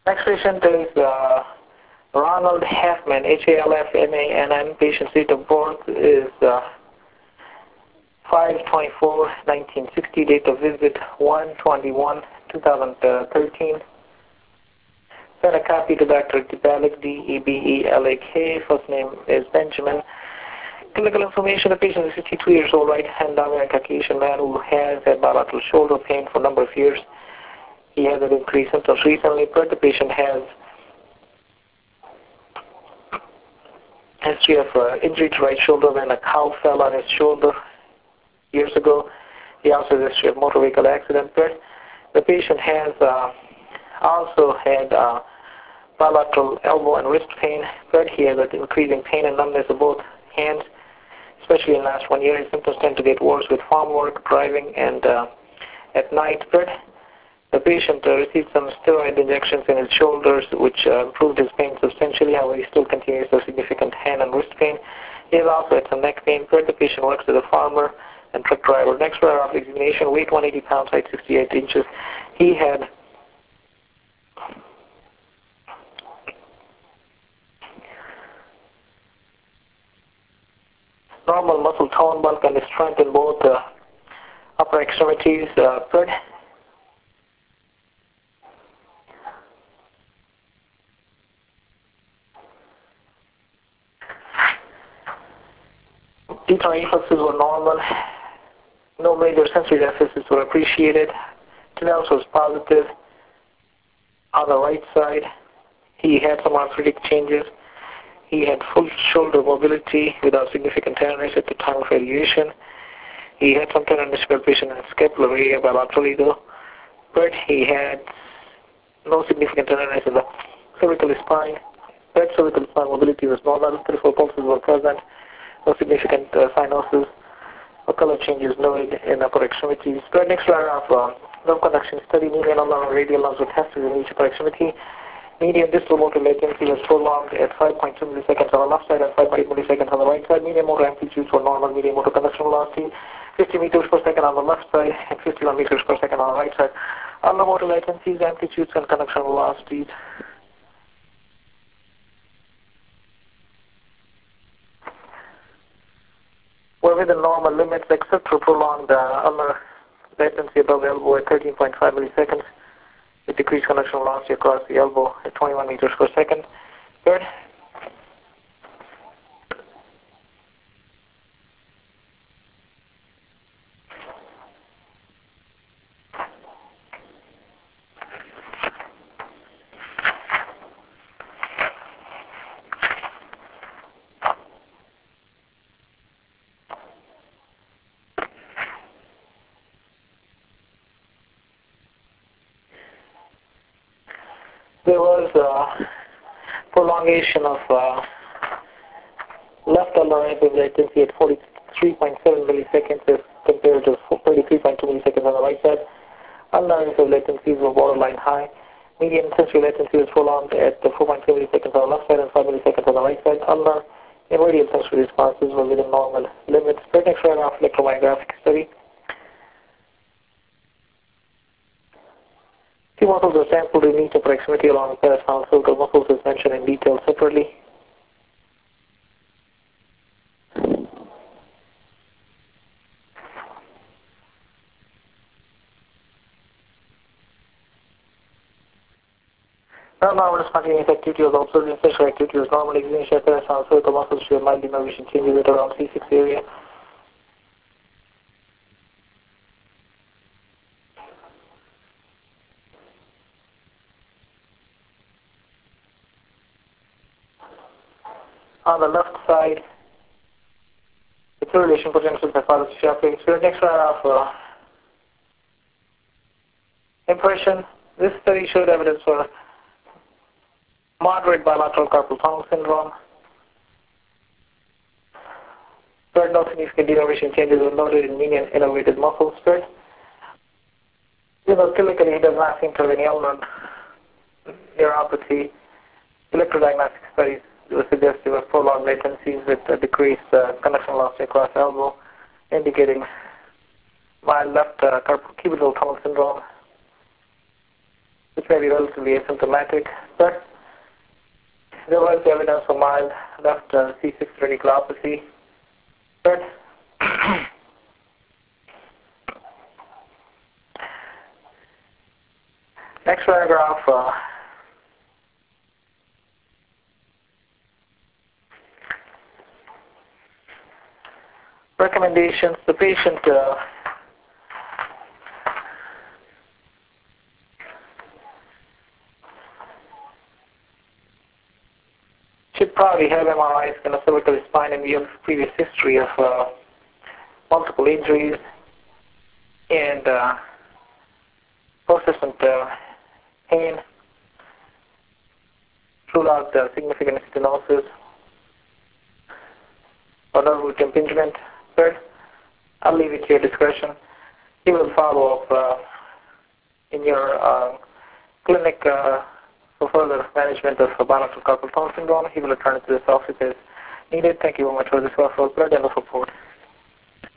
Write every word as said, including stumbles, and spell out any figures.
Next patient is uh, Ronald Halfman, H A L F M A N N. Patient's date of birth is uh, five twenty-four nineteen sixty. Date of visit one twenty-one two thousand thirteen. Send a copy to Doctor Debelek, D E B E L A K. First name is Benjamin. Clinical information: the patient is fifty-two years old, right-hand dominant Caucasian man who has had bilateral shoulder pain for a number of years. He has had increased symptoms recently, but the patient has history of uh, injury to right shoulder when a cow fell on his shoulder years ago. He also has history of motor vehicle accident, but the patient has uh, also had uh, bilateral elbow and wrist pain, but he has an increasing pain and numbness of both hands, especially in the last one year. His symptoms tend to get worse with farm work, driving, and uh, at night. But the patient uh, received some steroid injections in his shoulders, which uh, improved his pain substantially. However, he still continues to have significant hand and wrist pain. He has also had some neck pain, but the patient works as a farmer and truck driver. Next round of examination: weight one hundred eighty pounds, height sixty-eight inches. He had normal muscle tone, bulk, and strength in both uh, upper extremities. Uh, but deeper reflexes were normal. No major sensory deficits were appreciated. Tenels was positive on the right side. He had some arthritic changes. He had full shoulder mobility without significant tenderness at the time of radiation. He had some tenderness palpation in scapular area bilaterally though, but he had no significant tenderness in the cervical spine. Right cervical spine mobility was normal. Peripheral pulses were present. No significant uh, cyanosis or color changes noted in upper extremities. But next round of uh, nerve conduction study: median ulnar and radial nerves were tested in each upper extremity. Median distal motor latency was prolonged at five point two milliseconds on the left side and five point eight milliseconds on the right side. Median motor amplitudes were normal. Median motor conduction velocity fifty meters per second on the left side and fifty-one meters per second on the right side. Ulnar motor latencies, amplitudes, and conduction velocities were within normal limits except for prolonged uh, ulnar latency above the elbow at thirteen point five milliseconds. With decreased conduction velocity across the elbow at twenty-one meters per second. Third, there was uh, prolongation of uh, left ulnar ambient latency at forty-three point seven milliseconds as compared to thirty-three point two milliseconds on the right side. Ulnar ambient latencies were borderline high. Median sensory latency was prolonged at four point two milliseconds on the left side and five milliseconds on the right side. Ulnar and radial sensory responses were within normal limits. Next round of electromyographic study: two muscles are sampled in each upper extremity along with parasternal cervical muscles as mentioned in detail separately. Non-normal spontaneous activity was observed in sexual activity was normal. Examination of parasternal cervical muscles showed mild denervation changes at around C six area. On the left side, the correlation potential by father's sharply. So next round of uh, impression. This study showed evidence for moderate bilateral carpal tunnel syndrome. Third, no significant denervation changes were noted in median innervated muscle spread. You know, clinically, he does not seem to have any ulnar neuropathy. Electrodiagnostic studies were suggestive of prolonged latencies with uh, decreased uh, conduction velocity across elbow, indicating mild left uh, cubital tunnel syndrome. which may be relatively asymptomatic, but there was evidence for mild left uh, C six radiculopathy. But next paragraph, uh, recommendations. The patient uh, should probably have M R I scan of cervical spine in view of previous history of uh, multiple injuries and uh, persistent uh, pain, rule out uh, significant stenosis or nerve root impingement. Third, I'll leave it to your discretion. He will follow up uh, in your uh, clinic uh, for further management of bilateral carpal tunnel syndrome. He will return to this office as needed. Thank you very much for this referral blood and the support.